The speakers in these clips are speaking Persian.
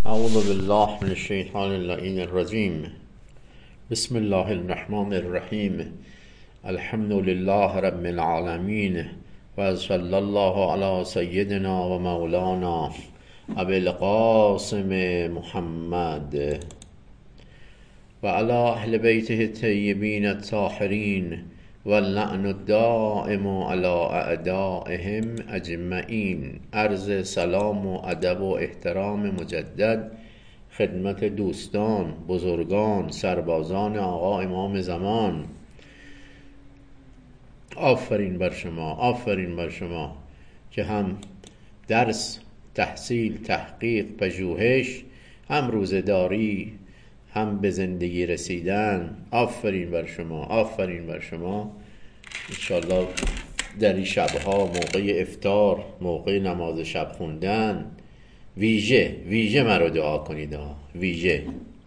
اعوذ بالله من الشیطان اللعین الرجیم. بسم الله الرحمن الرحیم. الحمد لله رب العالمین و صلی الله علی سیدنا و مولانا ابی القاسم محمد و علی اهل بیته الطیبین الطاهرین و اللعن الدائم علی اعدائهم اجمعین. عرض سلام و ادب و احترام مجدد خدمت دوستان، بزرگان، سربازان آقا امام زمان. آفرین بر شما، آفرین بر شما که هم درس، تحصیل، تحقیق، پژوهش، هم روزه‌داری، هم به زندگی رسیدن. آفرین بر شما، آفرین بر شما. انشالله در این شبها، موقع افطار، موقع نماز شب خوندن، ویژه مرا دعا کنید. ویژه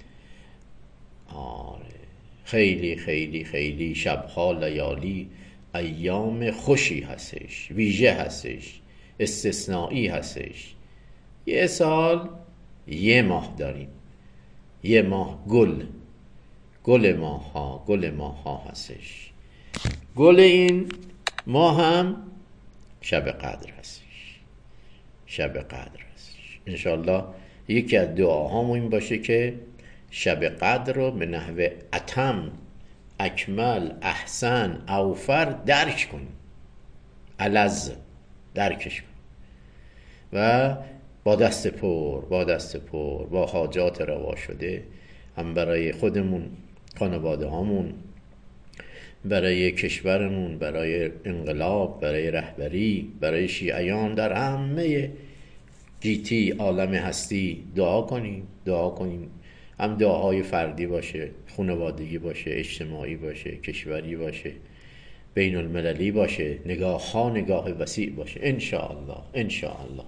خیلی خیلی خیلی شبها، لیالی، ایام خوشی هستش، ویژه هستش، استثنایی هستش. یه سال یه ماه داریم، یه ماه گل ماه ها هستش. گل این ماه هم شب قدر هستش، شب قدر هستش. انشالله یکی از دعاهامون این باشه که شب قدر رو به نحو اتم، اکمل، احسن، اوفر درک کنیم، الذ درکش کنیم و با دست پر با حاجات روا شده، هم برای خودمون، خانواده هامون، برای کشورمون، برای انقلاب، برای رهبری، برای شیعیان در همه گیتی عالم هستی دعا کنیم. هم دعاهای فردی باشه، خانوادگی باشه، اجتماعی باشه، کشوری باشه، بین المللی باشه، نگاه وسیع باشه. انشاءالله.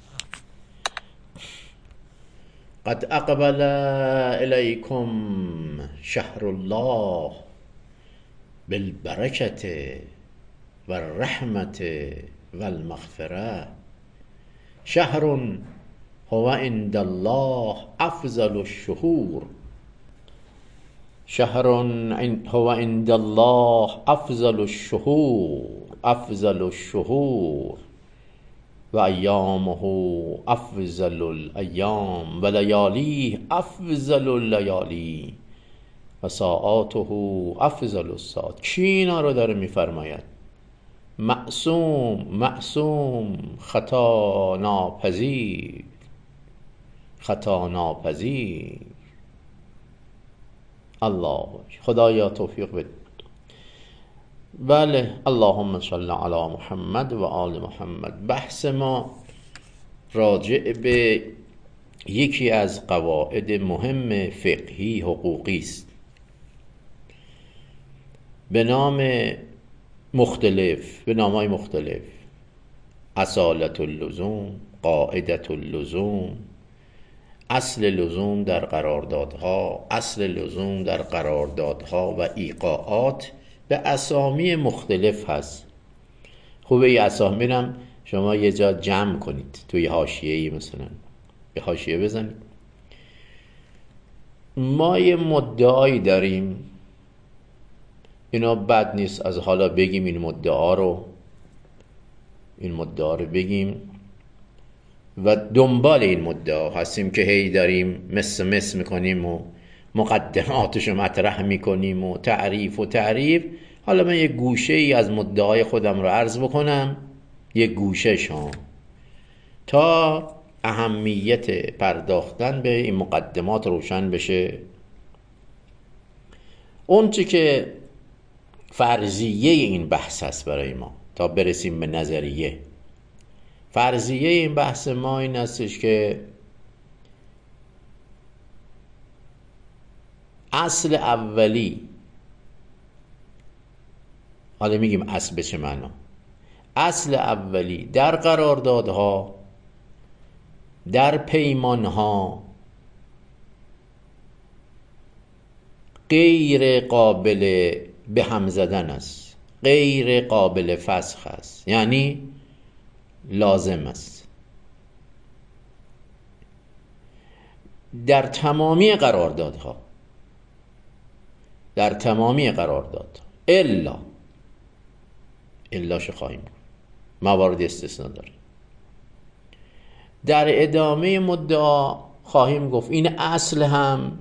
قد اقبل الیکم شهر الله بالبرکة و الرحمة و المغفرة. شهر هو عند الله افضل الشهور. شهر هو عند الله افضل الشهور و ایامه افضل الایام و لیالیه افضل اللیالی و ساعاته افضل الساعات. کی اینا رو داره میفرماید؟ معصوم، خطا ناپذیر. الله خدایا توفیق بده. بله، اللهم صل علی محمد و آل محمد. بحث ما راجع به یکی از قواعد مهم فقهی حقوقی است به نامهای مختلف: اصالت اللزوم، قاعدت اللزوم، اصل لزوم در قراردادها و ایقاعات. به اسامی مختلف هست. خوبه ای اسامی رم شما یه جا جمع کنید، توی حاشیه‌ای مثلا یه حاشیه بزنید. ما یه مدعایی داریم، اینا بد نیست از حالا بگیم این مدعا رو بگیم و دنبال این مدعا هستیم که هی داریم مس میکنیم و مقدماتشو مطرح میکنیم و تعریف. حالا من یه گوشه ای از مدعای خودم رو عرض بکنم، یه گوشه شام، تا اهمیت پرداختن به این مقدمات روشن بشه. اون چی که فرضیه این بحث هست برای ما تا برسیم به نظریه. فرضیه این بحث ما این هستش که اصل اولی، حالا میگیم اصل به چه معنا، اصل اولی در قراردادها، در پیمانها غیر قابل به هم زدن است، غیر قابل فسخ است، یعنی لازم است. در تمامی قراردادها، در تمامی قراردادها الاش خواهیم گفت، موارد استثنا داره. در ادامه مدعا خواهیم گفت این اصل هم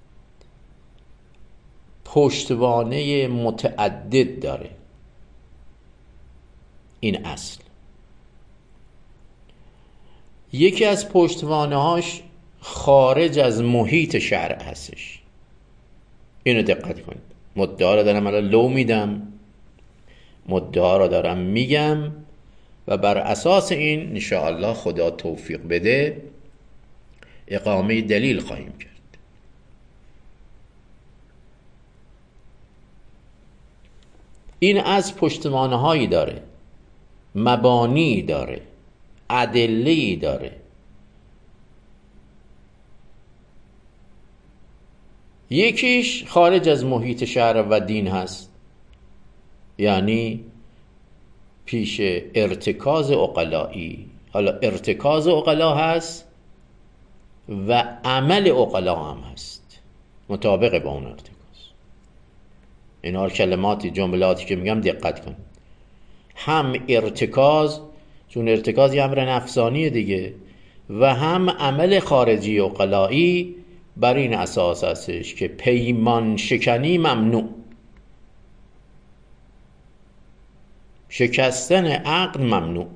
پشتوانه متعدد داره. این اصل یکی از پشتوانه‌هاش خارج از محیط شرع هستش. اینو دقت کنید. مدعا رو دارم الان لو میدم، مدعا رو دارم میگم و بر اساس این انشاءالله خدا توفیق بده اقامه دلیل خواهیم کرد. این از پشتوانه‌هایی داره، مبانی داره، ادله‌ای داره. یکیش خارج از محیط شرع و دین هست، یعنی پیش ارتکاز عقلایی. حالا ارتکاز عقلا هست و عمل عقلا هم هست مطابق با اون ارتکاز. اینا کلماتی جملاتی که میگم دقت کن. هم ارتکاز، چون ارتکاز یه امر نفسانی دیگه، و هم عمل خارجی عقلایی بر این اساس هستش که پیمان شکنی ممنوع، شکستن عقد ممنوع.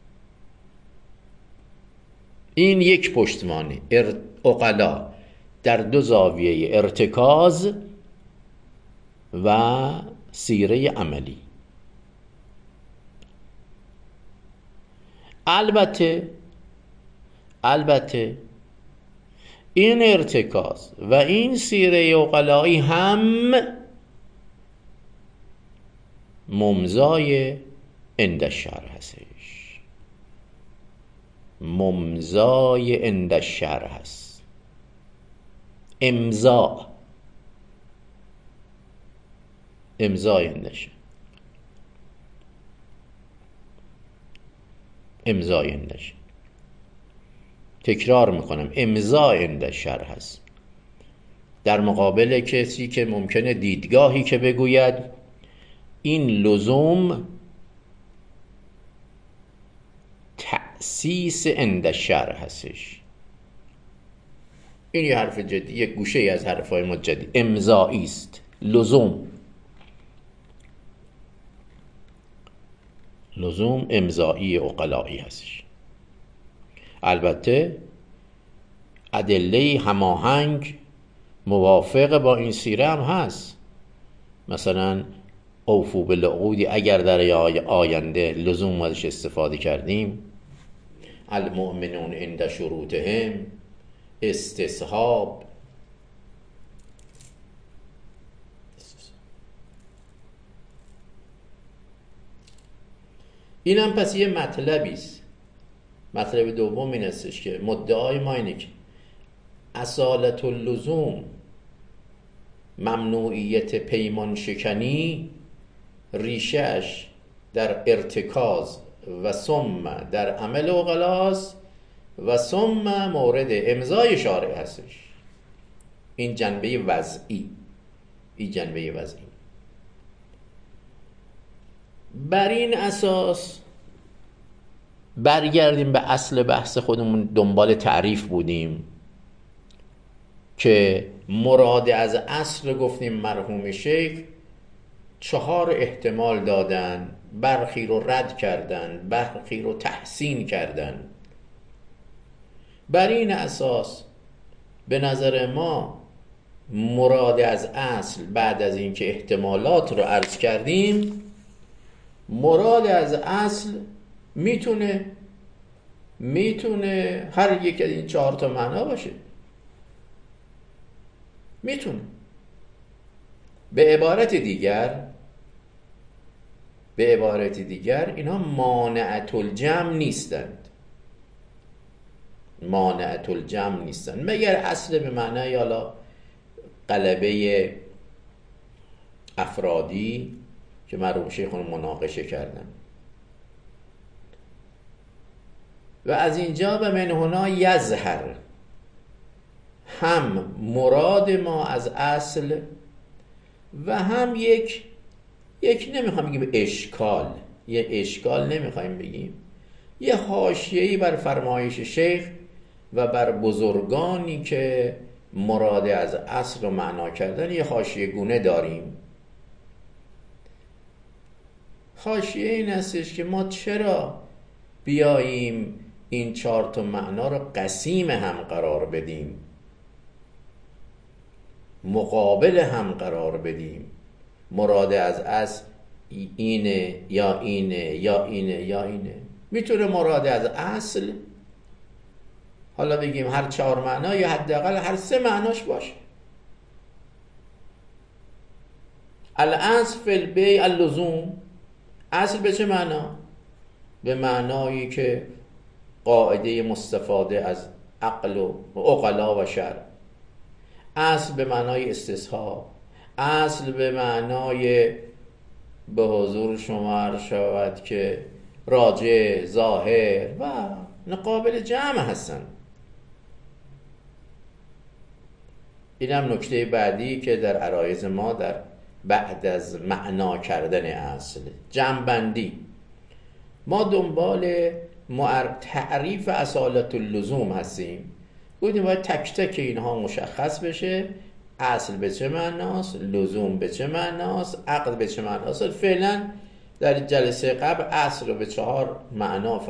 این یک پشتوانه عقلا در دو زاویه ارتکاز و سیره عملی. البته این ارتکاز و این سیره عقلایی هم ممضای عند الشرع هستش، ممضای عند الشرع هست. امضای عند الشرع، امضای عند الشرع. تکرار میکنم، امضای عند الشرع هست. در مقابل کسی که ممکنه دیدگاهی که بگوید این لزوم تأسیس عند الشرع هستش. این یه حرف جدی، یک گوشه ای از حرفای ما جدی. امضایی است، لزوم امضایی عقلایی هستش. البته ادله هماهنگ موافق با این سیره هم هست. مثلا اوفو بالعقود اگر در آینده لزوم ازش استفاده کردیم، المؤمنون عند شروطهم، استصحاب. این هم پس یه مطلبی است. مطلب دوم این استش که مدعای ما اینه که اصالت اللزوم، ممنوعیت پیمان شکنی، ریشهش در ارتکاز و ثم در عمل عقلاست و ثم مورد امضای شارع هستش. این جنبه وضعی، بر این اساس برگردیم به اصل بحث خودمون. دنبال تعریف بودیم که مراد از اصل گفتیم مرحوم شیخ 4 احتمال دادن، برخی رو رد کردن، برخی رو تحسین کردن. بر این اساس به نظر ما مراد از اصل بعد از اینکه احتمالات رو عرض کردیم، مراد از اصل میتونه هر یک از این 4 تا معنا باشه. میتونه. به عبارت دیگر اینا مانعت الجمع نیستند. مگر اصل به معنای حالا غلبه افرادی که مرحوم شیخون مناقشه کردن و از اینجا به من هنا یظهر هم مراد ما از اصل و هم یک نمیخوام بگیم اشکال، یه اشکال نمیخوایم بگیم، یه حاشیه‌ای بر فرمایش شیخ و بر بزرگانی که مراد از اصل رو معنا کردن یه حاشیه گونه داریم. حاشیه این هستش که ما چرا بیاییم این 4 تا معنا رو قسیم هم قرار بدیم، مقابل هم قرار بدیم، مراد از اصل اینه یا اینه یا اینه یا اینه. میتونه مراد از اصل حالا بگیم هر 4 معنا یا حداقل هر 3 معناش باشه. الاصل فی البیع اللزوم، اصل به چه معنا؟ به معنایی که قاعده مستفاده از عقل و عقلا و شرع. اصل به معنای استصحاب، اصل به معنای به حضور شما عرض شود که راجع، ظاهر و قابل جمع هستن. این هم نکته بعدی که در عرایض ما در بعد از معنا کردن اصل، جمع بندی. ما دنبال تعریف اصالت اللزوم هستیم. گفتیم باید تک تک اینها مشخص بشه، اصل به چه معناست، لزوم به چه معناست، عقد به چه معناست. فعلا در جلسه قبل اصل رو به 4 معنا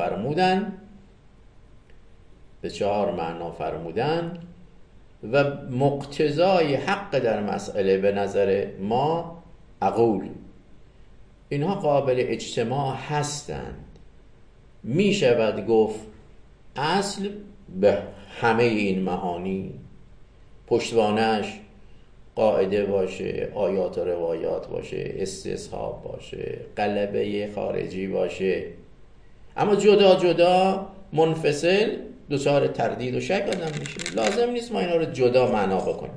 فرمودن، و مقتضای حق در مسئله به نظر ما عقول، اینها قابل اجتماع هستند. می شود گفت اصل به همه این معانی، پشتوانش قاعده باشه، آیات و روایات باشه، استصحاب باشه، غلبه خارجی باشه، اما جدا جدا منفصل دچار تردید و شک آدم میشه. لازم نیست ما اینا رو جدا معنا بکنیم،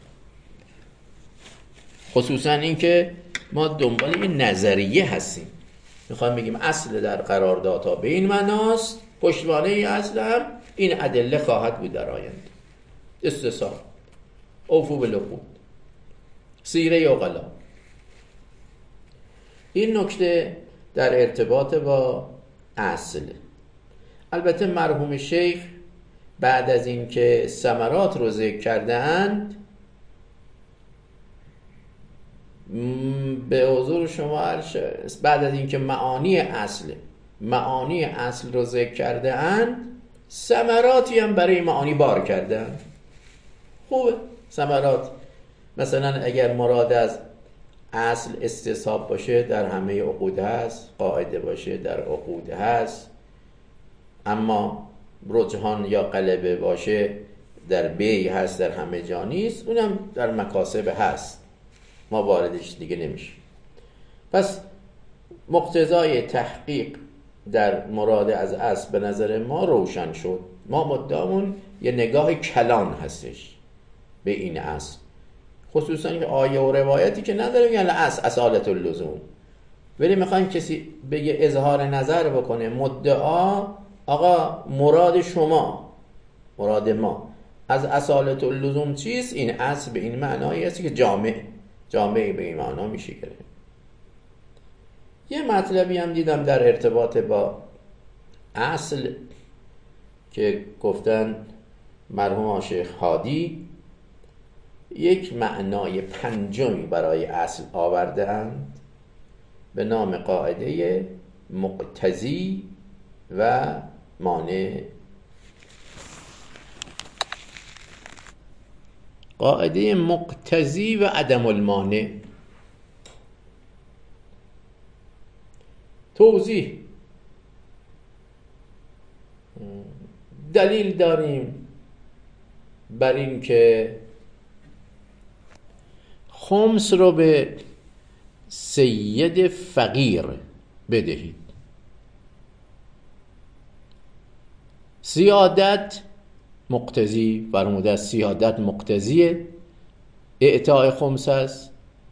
خصوصا اینکه ما دنبال یه نظریه هستیم. میخوایم بگیم اصل در قراردادها به این معناست، پشتوانه این اصل هم این ادله خواهد بود در آینده: استصحاب، اوفو بالعقود، سیره عقلا. این نکته در ارتباط با اصل. البته مرحوم شیخ بعد از اینکه ثمرات رو ذکر کرده اند، به حضور شما بعد از اینکه معانی اصل رو ذکر کرده اند، ثمراتی هم برای معانی بار کرده اند. خوبه ثمرات. مثلا اگر مراد از اصل استصحاب باشه در همه عقود هست، قاعده باشه در عقود هست، اما رجحان یا غلبه باشه در بیع هست، در همه جا نیست، اونم در مکاسب هست، ما واردش دیگه نمیشه. پس مقتضای تحقیق در مراد از اصل به نظر ما روشن شد. ما مدامون یه نگاه کلان هستش به این اصل، خصوصا که آیه و روایتی که نداره یعنی اصالت اللزوم، ولی میخوایم کسی بگه اظهار نظر بکنه، مدعا آقا مراد شما، مراد ما از اصالت اللزوم چیست؟ این اصل به این معنایی هست که جامعه به این معنا میشه گره. یه مطلبی هم دیدم در ارتباط با اصل که گفتن مرحوم شیخ هادی یک معنای پنجمی برای اصل آوردند به نام قاعده مقتضی و مانع. قاعده مقتضی و عدم المانع. توضیح: دلیل داریم بر این که خمس رو به سید فقیر بدهید. سیادت مقتضی فرموده است، سیادت مقتضی اعطاء خمس است.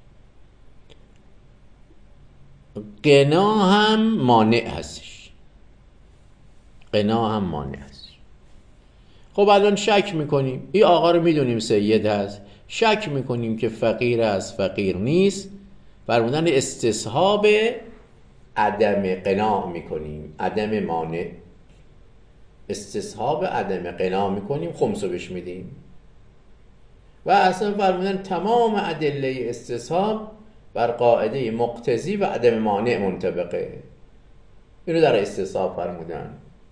قنا هم مانع هستش، قنا هم مانع هست. خب الان شک میکنیم این آقا رو میدونیم سید هست، شک میکنیم که فقیر است فقیر نیست، فرمودن استصحاب عدم قناع میکنیم، عدم مانع، استصحاب عدم قناع میکنیم، خمسو بهش میدیم. و اصلا فرمودن تمام ادله استصحاب بر قاعده مقتضی و عدم مانع منطبقه. اینو در استصحاب فرمودن.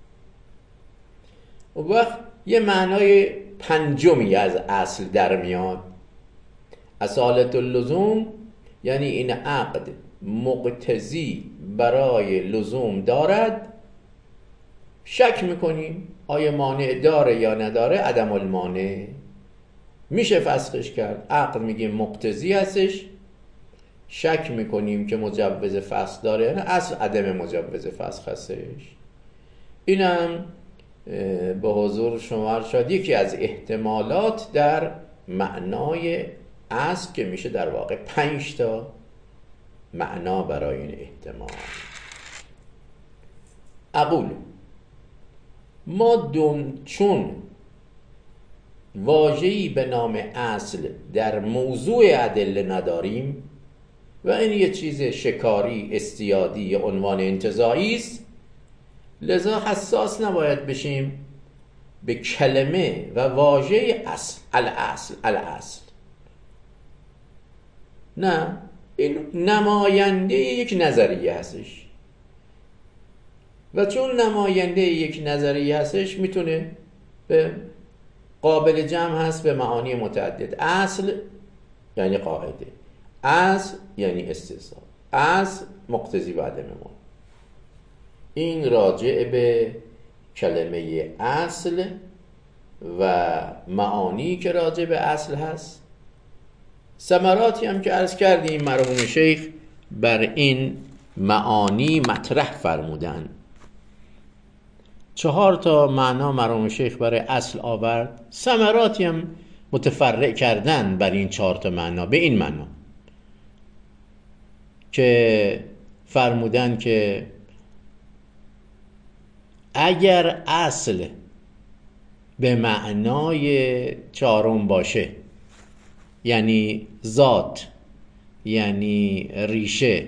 و وقت یه معنای پنجمی از اصل در میاد. اصالت اللزوم یعنی این عقد مقتضی برای لزوم دارد، شک میکنیم آیا مانع داره یا نداره، عدم المانع، میشه فسخش کرد. عقد میگیم مقتضی هستش، شک میکنیم که مجوز فسخ داره، نه اصل عدم مجوز فسخ هستش. اینم به حضور شما شد یکی از احتمالات در معنای اصل که میشه در واقع 5 تا معنا برای این احتمال. اقول ما چون واژه‌ای به نام اصل در موضوع ادله نداریم و این یه چیز شکاری، استیادی یا عنوان انتزاعی است، لذا حساس نباید بشیم به کلمه و واژه اصل، الاصل. نه، این نماینده یک نظریه هستش و چون نماینده یک نظریه هستش میتونه به قابل جمع هست به معانی متعدد. اصل یعنی قاعده، اصل یعنی استصحاب، اصل مقتضی و عدم مانع. این راجع به کلمه اصل و معانی که راجع به اصل هست. ثمراتی هم که عرض کردیم مرحوم شیخ بر این معانی مطرح فرمودن. 4 تا معنا مرحوم شیخ برای اصل آورد، ثمراتی هم متفرع کردن بر این 4 تا معنا. به این معنا که فرمودن که اگر اصل به معنای 4 باشه، یعنی ذات، یعنی ریشه،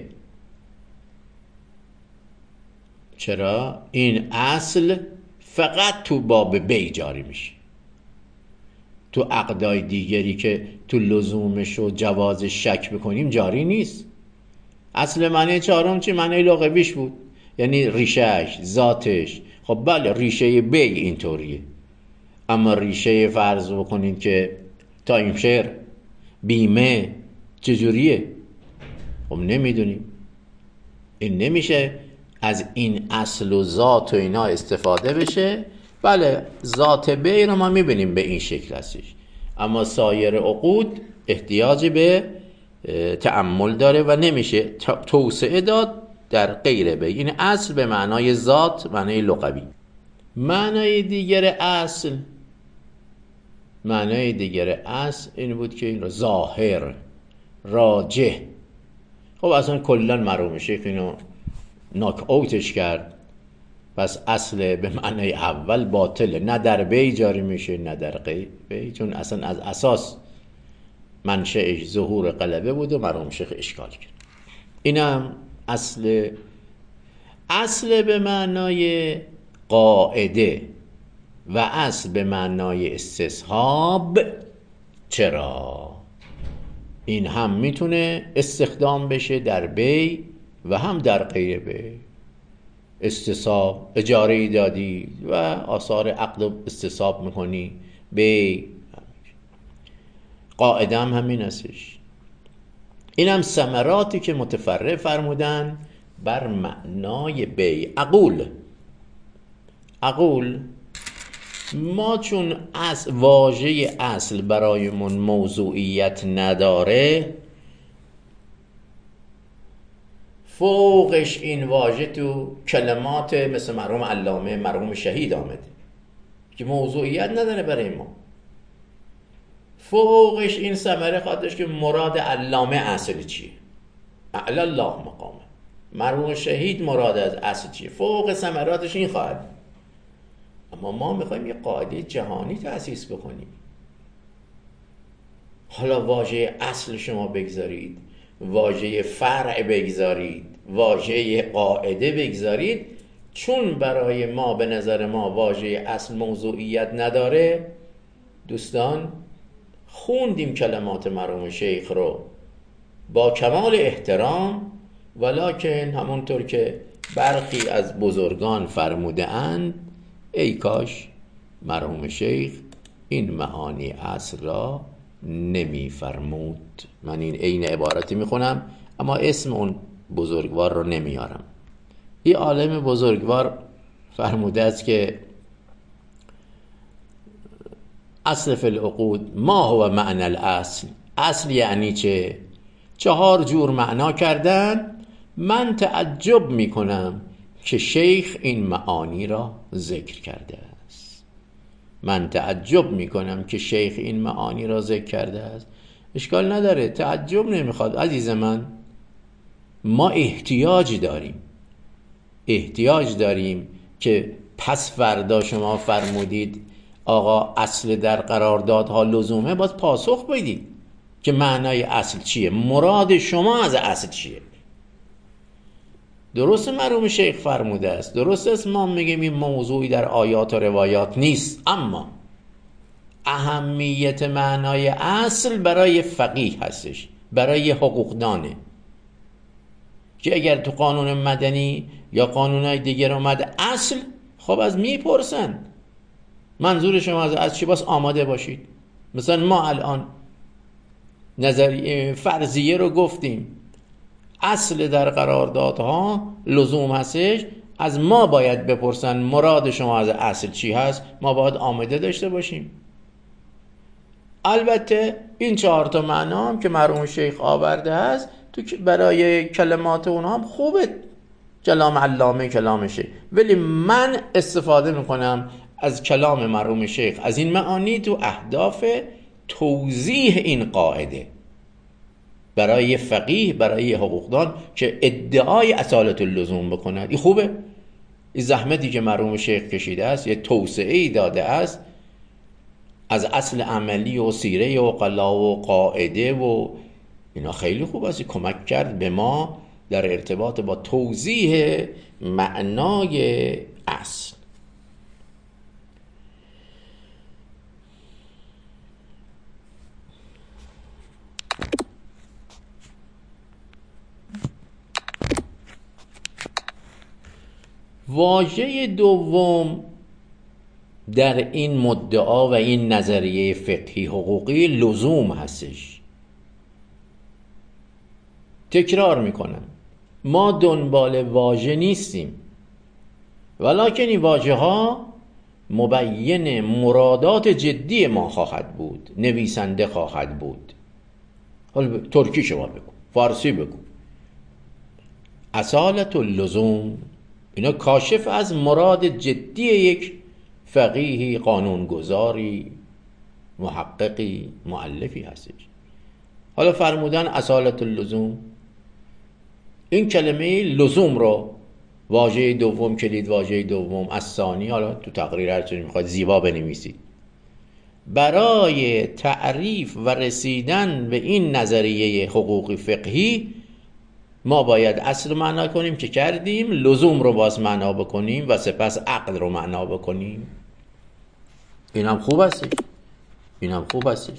چرا؟ این اصل فقط تو باب بی جاری میشه، تو عقدای دیگری که تو لزومش و جواز شک بکنیم جاری نیست. اصل معنی 4 چی؟ معنی لغویش بود، یعنی ریشهش، ذاتش. خب بله ریشه بی اینطوریه، اما ریشه فرض بکنید که تایمشر، بیمه چجوریه؟ خب نمیدونیم. این نمیشه از این اصل و ذات و اینا استفاده بشه. بله ذات بی رو ما میبینیم به این شکل هستش، اما سایر عقود احتیاج به تأمل داره و نمیشه توسعه داد در غیر بی. این اصل به معنای ذات، معنای لغوی. معنای دیگر اصل این بود که این رو ظاهر، راجح. خب اصلا کلن مرحوم شیخ اینو ناک اوتش کرد. پس اصل به معنای اول باطله، نه در بی جاری میشه نه در غیر بی، چون اصلا از اساس منشأش ظهور غلبه بود و مرحوم شیخ اشکال کرد. اینم اصل به معنای قاعده و اصل به معنای استصحاب. چرا؟ این هم میتونه استخدام بشه در بی و هم در غیر بی. استصحاب اجاره دادی و آثار عقد استصحاب میکنی، بی قاعده هم همین هستش. این هم ثمراتی که متفرع فرمودن بر معنای بی. اقول ما چون واژه اصل برایمون موضوعیت نداره، فوقش این واژه تو کلمات مثل مرحوم علامه، مرحوم شهید آمده که موضوعیت نداره برای ما. فوقش این ثمره خواهدش که مراد علامه اصل چیه، اعلی الله مقامه. مرحوم شهید مراد از اصل چیه، فوق ثمراتش این خواهد. اما ما میخوایم یه قاعده جهانی تأسیس بکنیم. حالا واژه اصل شما بگذارید، واژه فرع بگذارید، واژه قاعده بگذارید، چون برای ما به نظر ما واژه اصل موضوعیت نداره. دوستان خوندیم کلمات مرحوم شیخ رو با کمال احترام، ولکن همونطور که برخی از بزرگان فرموده اند ای کاش مرحوم شیخ این معانی اصل را نمی فرمود. من این عین عبارتی میخونم اما اسم اون بزرگوار رو نمیارم. این عالم بزرگوار فرموده است که اصل فی العقود ما هو معنی الاصل. اصل یعنی چه؟ 4 جور معنا کردن. من تعجب میکنم که شیخ این معانی را ذکر کرده است. من تعجب میکنم که شیخ این معانی را ذکر کرده است. اشکال نداره، تعجب نمیخواد عزیز من. ما احتیاج داریم که پس فردا شما فرمودید آقا اصل در قراردادها لزومه، باز پاسخ بدید که معنای اصل چیه، مراد شما از اصل چیه. درست مرحوم شیخ فرموده است، درست است ما میگیم این موضوعی در آیات و روایات نیست، اما اهمیت معنای اصل برای فقیه هستش، برای حقوقدانه، که اگر تو قانون مدنی یا قانونهای دیگر اومد اصل، خب از میپرسن منظور شما از اصل چی، باز آماده باشید. مثلا ما الان نظریه فرضیه رو گفتیم، اصل در قراردادها لزوم هستش، از ما باید بپرسن مراد شما از اصل چی هست، ما باید آماده داشته باشیم. البته این 4 تا معنا هم که مرحوم شیخ آورده است تو برای کلمات اونها هم خوبه، کلام علامه کلام شیخ، ولی من استفاده میکنم از کلام مرحوم شیخ از این معانی تو اهداف توضیح این قاعده برای فقیه، برای حقوقدان که ادعای اصالت اللزوم بکند. این خوبه، این زحمتی که مرحوم شیخ کشیده است، یه توسعه‌ای داده است از اصل عملی و سیره و قلا و قاعده و اینا، خیلی خوب است، کمک کرد به ما در ارتباط با توضیح معنای اصل. واژه دوم در این مدعا و این نظریه فقهی حقوقی لزوم هستش. تکرار میکنم، ما دنبال واژه نیستیم، ولکن این واژه ها مبین مرادات جدی ما خواهد بود، نویسنده خواهد بود. حالا ترکی شما بگو، فارسی بگو. اصالت اللزوم اینا کاشف از مراد جدی یک فقیهی، قانونگذاری، محققی، مؤلفی هستش. حالا فرمودن اصالت اللزوم، این کلمه لزوم رو واژه دوم، کلید واژه دوم از ثانی، حالا تو تقریر هرچی میخواید زیبا بنویسید، برای تعریف و رسیدن به این نظریه حقوقی فقهی ما باید اصل رو معنا کنیم که کردیم، لزوم رو باز معنا بکنیم و سپس عقل رو معنا بکنیم. این هم خوب هستش.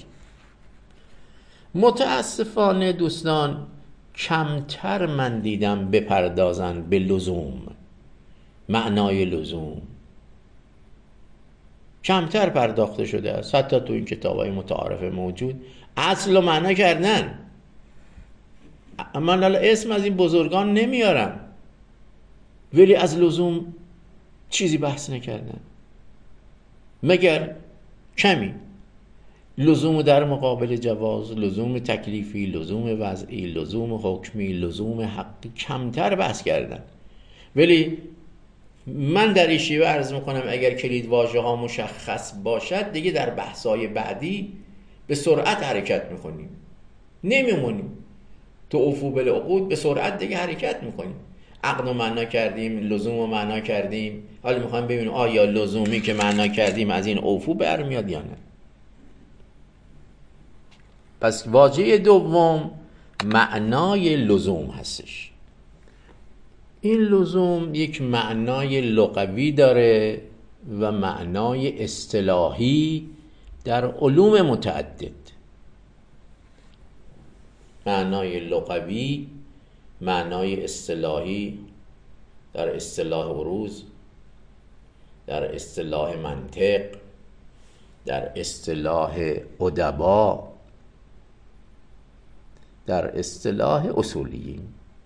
متاسفانه دوستان کمتر من دیدم بپردازن به لزوم، معنای لزوم کمتر پرداخته شده است. حتی تو این کتاب‌های متعارف موجود اصل رو معنا کردن، من حالا اسم از این بزرگان نمیارم، ولی از لزوم چیزی بحث نکردن، مگر کمی. لزوم در مقابل جواز، لزوم تکلیفی، لزوم وضعی، لزوم حکمی، لزوم حقی کمتر بحث کردن. ولی من در این شیوه عرض میکنم اگر کلید واژه ها مشخص باشد دیگه در بحث‌های بعدی به سرعت حرکت میکنیم، نمیمونیم تو افو بالعقود، به سرعت دیگه حرکت میکنیم. عقد رو معنا کردیم، لزوم رو معنا کردیم، حالا میخوایم ببینیم آیا لزومی که معنا کردیم از این اوفو برمیاد یا نه. پس واژه دوم معنای لزوم هستش. این لزوم یک معنای لغوی داره و معنای اصطلاحی در علوم متعدد. معنای لغوی، معنای اصطلاحی در اصطلاح عروض، در اصطلاح منطق، در اصطلاح ادبا، در اصطلاح اصولیین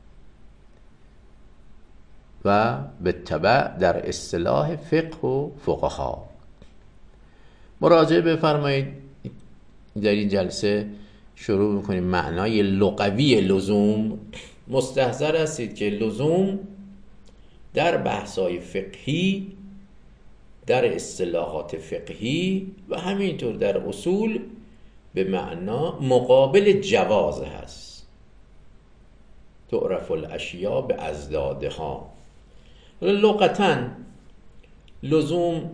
و بالتبع در اصطلاح فقه و فقها. مراجعه بفرمایید. در این جلسه شروع میکنیم معنای لغوی لزوم. مستحضر هستید که لزوم در بحث‌های فقهی، در اصطلاحات فقهی و همینطور در اصول به معنا مقابل جواز هست. تعرف الاشیاء به ازدادها. لغتاً لزوم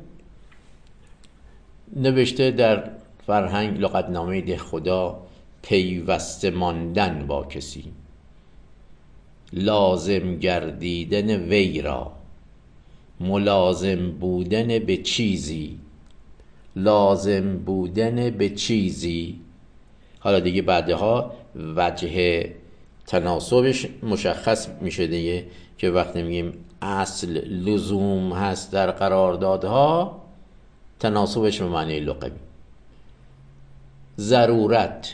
نوشته در فرهنگ لغتنامه دهخدا پیوسته ماندن با کسی، لازم گردیدن وی را، ملازم بودن به چیزی، لازم بودن به چیزی. حالا دیگه بعدها وجه تناسبش مشخص میشه دیگه، که وقتی میگیم اصل لزوم هست در قراردادها، تناسبش به معنی لغوی. ضرورت،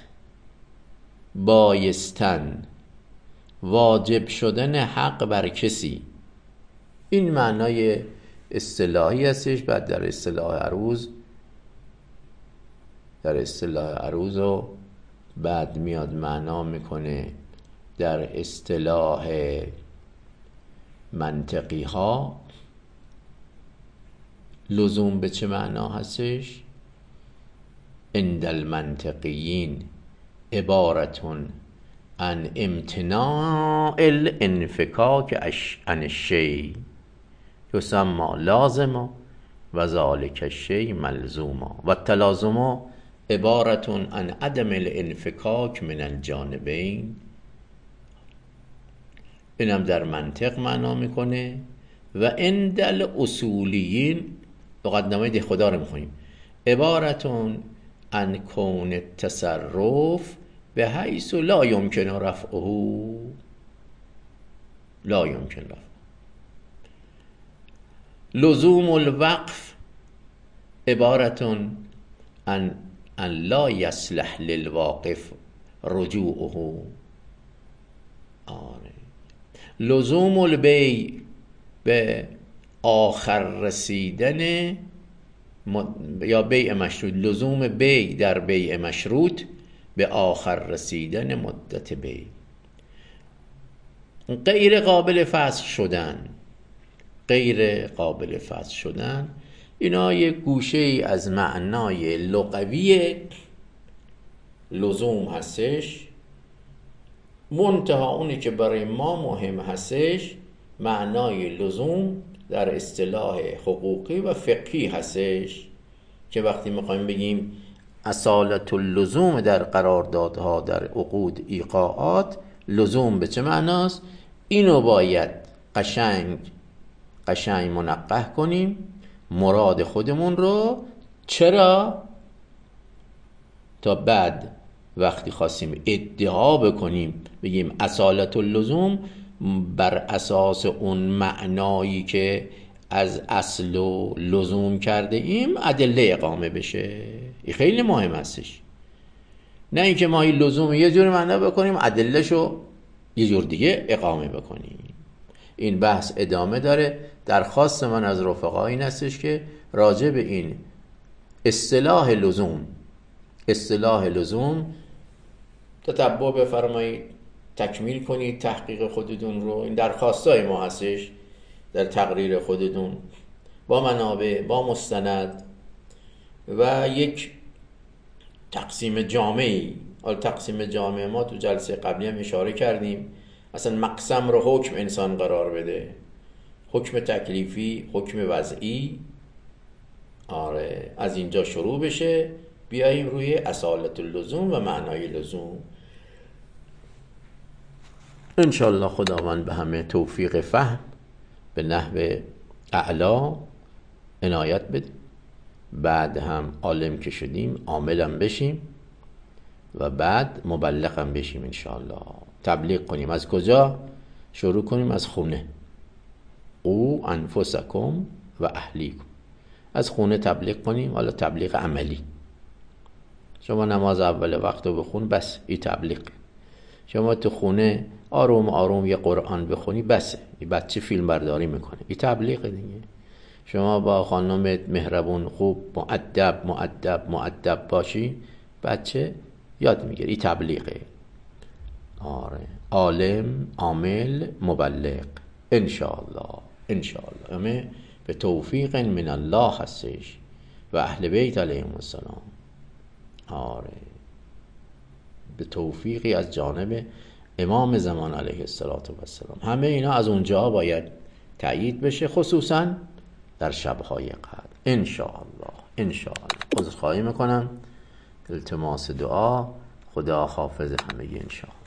بایستن، واجب شدن حق بر کسی، این معنای اصطلاحی هستش. بعد در اصطلاح عروض رو بعد میاد معنا میکنه در اصطلاح منطقی ها لزوم به چه معنا هستش. عند المنطقیین عبارتون عن امتناع الانفکاک عن الشیء یسمى لازما و ذلک الشیء ملزوما و التلازم عبارتون عن عدم الانفکاک من الجانبین. اینم در منطق معنا میکنه. و عند الاصولیین، لغتنامه دهخدا رو میخونیم، عبارتون عن کون التصرف به حیث لا یمکن رفعه، لا یمکن رفعه. لزوم الوقف عبارتون عن لا یصلح للواقف رجوعه. لزوم البیع به آخر رسیدن یا بیع مشروط، لزوم بیع در بیع مشروط به آخر رسیدن مدت بیع. غیر قابل فصل شدن، غیر قابل فصل شدن، اینا یک گوشه ای از معنای لغوی لزوم هستش. منتها اونی که برای ما مهم هستش معنای لزوم در اصطلاح حقوقی و فقهی هستش، که وقتی میخوایم بگیم اصالت اللزوم در قراردادها، در عقود، ایقاعات، لزوم به چه معناست، اینو باید قشنگ منقح کنیم مراد خودمون رو. چرا؟ تا بعد وقتی خواستیم ادعا بکنیم بگیم اصالت اللزوم بر اساس اون معنایی که از اصل و لزوم کرده ایم ادله اقامه بشه. این خیلی مهم هستش. نه اینکه ما این لزوم یه جور معنا بکنیم ادلهشو یه جور دیگه اقامه بکنیم. این بحث ادامه داره. درخواست من از رفقا این هستش که راجع به این اصطلاح لزوم تتبع بفرمایید، تکمیل کنید تحقیق خودتون رو. این درخواستای ما هستش در تقریر خودتون با منابع، با مستند و یک تقسیم جامعی. حالا تقسیم جامعه ما تو جلسه قبلی هم اشاره کردیم، اصلا مقسم رو حکم انسان قرار بده، حکم تکلیفی، حکم وضعی. آره، از اینجا شروع بشه، بیاییم روی اصالت اللزوم و معنای لزوم. انشالله خداوند به همه توفیق فهم به نحو اعلا عنایت بده. بعد هم عالم که شدیم عاملم بشیم و بعد مبلغم بشیم انشالله. تبلیغ کنیم. از کجا شروع کنیم؟ از خونه. او انفسکم و اهلیکم. از خونه تبلیغ کنیم. حالا تبلیغ عملی، شما نماز اول وقت رو بخون، بس این تبلیغ. شما تو خونه آروم آروم یه قرآن بخونی، بسه. این بچه فیلم برداری میکنه، این تبلیغ دیگه. شما با خانمت مهربون، خوب، مؤدب باشی، بچه یاد میگیره، این تبلیغه. آره، عالم، عامل، مبلغ. انشاءالله همه به توفیق من الله هستش و اهل بیت علیهم السلام. آره، به توفیقی از جانب امام زمان علیه السلام. همه اینا از اونجا باید تأیید بشه، خصوصا در شبهای قدر. انشاءالله عذرخواهی میکنم، التماس دعا، خدا حافظ همه انشاءالله.